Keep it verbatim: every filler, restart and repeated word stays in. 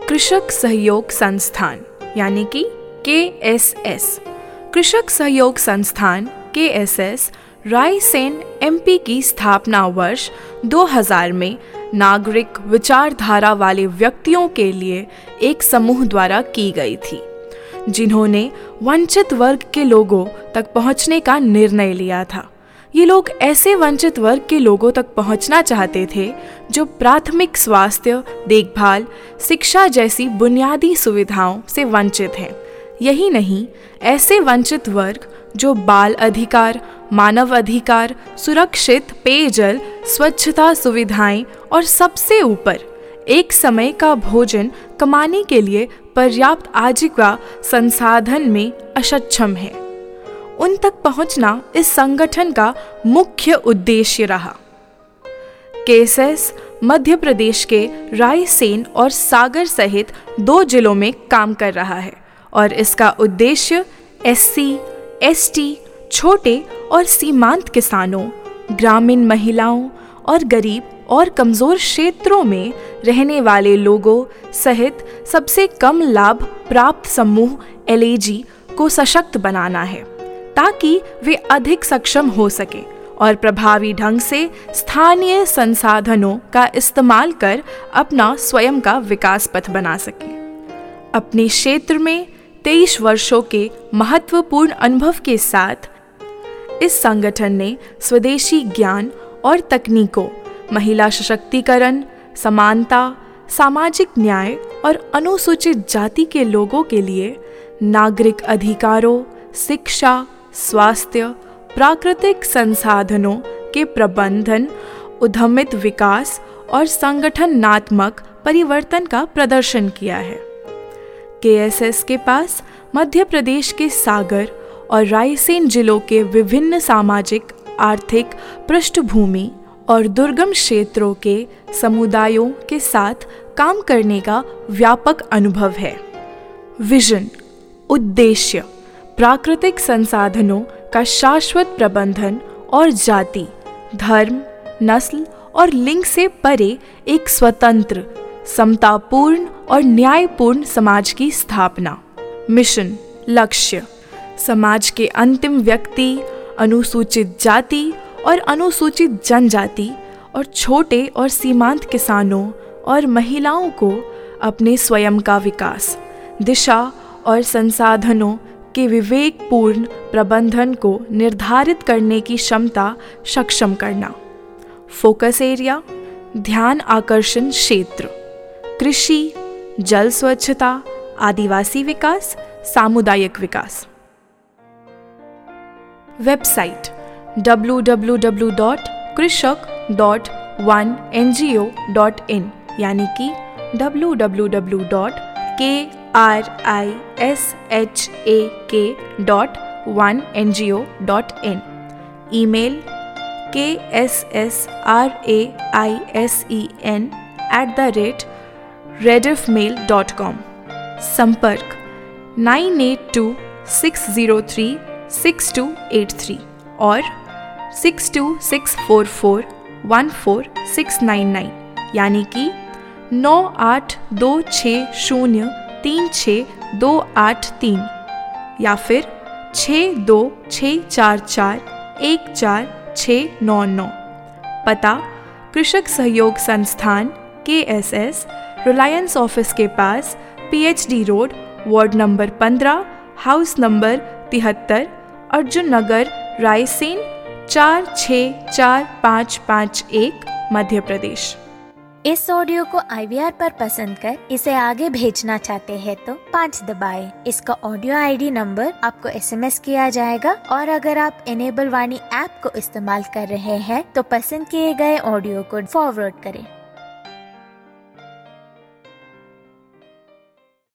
कृषक सहयोग संस्थान यानी कि के एस एस। कृषक सहयोग संस्थान के S S Raisen M P की स्थापना वर्ष दो हज़ार में नागरिक विचारधारा वाले व्यक्तियों के लिए एक समूह द्वारा की गई थी, जिन्होंने वंचित वर्ग के लोगों तक पहुंचने का निर्णय लिया था। ये लोग ऐसे वंचित वर्ग के लोगों तक पहुंचना चाहते थे जो प्राथमिक स्वास्थ्य देखभाल, शिक्षा जैसी बुनियादी सुविधाओं से वंचित हैं। यही नहीं, ऐसे वंचित वर्ग जो बाल अधिकार, मानव अधिकार, सुरक्षित पेयजल, स्वच्छता सुविधाएं और सबसे ऊपर एक समय का भोजन कमाने के लिए पर्याप्त आजीविका संसाधन में अक्षम है, उन तक पहुंचना इस संगठन का मुख्य उद्देश्य रहा। के एस एस मध्य प्रदेश के रायसेन और सागर सहित दो जिलों में काम कर रहा है और इसका उद्देश्य एस सी, एस टी, छोटे और सीमांत किसानों, ग्रामीण महिलाओं और गरीब और कमज़ोर क्षेत्रों में रहने वाले लोगों सहित सबसे कम लाभ प्राप्त समूह एल ए जी को सशक्त बनाना है, ताकि वे अधिक सक्षम हो सके और प्रभावी ढंग से स्थानीय संसाधनों का इस्तेमाल कर अपना स्वयं का विकास पथ बना सके। अपने क्षेत्र में तेईस वर्षों के महत्वपूर्ण अनुभव के साथ इस संगठन ने स्वदेशी ज्ञान और तकनीकों, महिला सशक्तिकरण, समानता, सामाजिक न्याय और अनुसूचित जाति के लोगों के लिए नागरिक अधिकारों, शिक्षा, स्वास्थ्य, प्राकृतिक संसाधनों के प्रबंधन, उद्यमित विकास और संगठनात्मक परिवर्तन का प्रदर्शन किया है। के एस एस के पास मध्य प्रदेश के सागर और रायसेन जिलों के विभिन्न सामाजिक, आर्थिक पृष्ठभूमि और दुर्गम क्षेत्रों के समुदायों के साथ काम करने का व्यापक अनुभव है। विजन, उद्देश्य, प्राकृतिक संसाधनों का शाश्वत प्रबंधन और जाति, धर्म, नस्ल और लिंग से परे एक स्वतंत्र, समतापूर्ण और न्यायपूर्ण समाज की स्थापना। मिशन, लक्ष्य, समाज के अंतिम व्यक्ति, अनुसूचित जाति और अनुसूचित जनजाति और छोटे और सीमांत किसानों और महिलाओं को अपने स्वयं का विकास, दिशा और संसाधनों के विवेकपूर्ण प्रबंधन को निर्धारित करने की क्षमता सक्षम करना। फोकस एरिया, ध्यान आकर्षण क्षेत्र, कृषि, जल स्वच्छता, आदिवासी विकास, सामुदायिक विकास। Website W W W dot Krishak dot one N G O dot in यानी कि W W W dot K R I S H A K dot one N G O dot in. Email K S S R A I S E N at the rate Rediff mail dot com. संपर्क nine eight two six zero three six two eight three और six two six four four one four six nine nine यानी कि नौ आठ दो छः शून्य तीन छः दो आठ तीन या फिर छः दो छः चार चार एक चार छः नौ नौ। पता कृषक सहयोग संस्थान के एस एस, रिलायंस ऑफिस के पास, P H D road, ward number पंद्रह, हाउस नंबर तिहत्तर, अर्जुन नगर, रायसेन चार छः चार पाँच पाँच एक, मध्य प्रदेश। इस ऑडियो को आई वी आर पर पसंद कर इसे आगे भेजना चाहते हैं तो पाँच दबाएं। इसका ऑडियो आई डी नंबर आपको एस एम एस किया जाएगा और अगर आप इनेबल वाणी ऐप को इस्तेमाल कर रहे हैं तो पसंद किए गए ऑडियो को फॉरवर्ड करें।